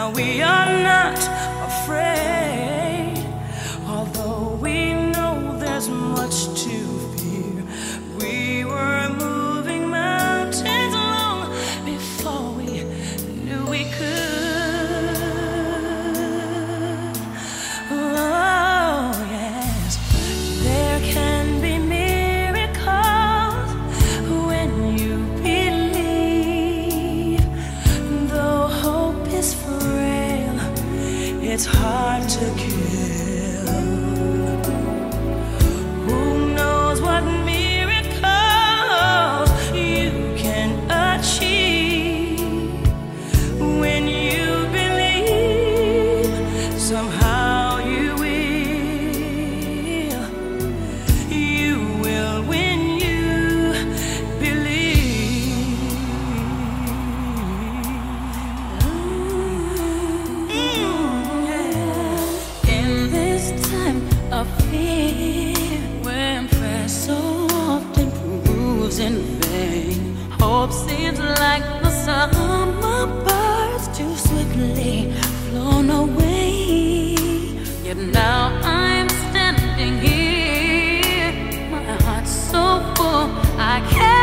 we are not afraid, although we know there's much to fear. We were moving mountains long before we knew we could. Oh, yes, there can be miracles when you believe. Though hope is frail, it's hard to kill. Who knows what miracles you can achieve when you believe? Somehow you will when you believe. In this time of fear, when prayer so often proves in vain, hope seems like the summer birds too swiftly flown away. Yet now I'm standing here, my heart's so full I can't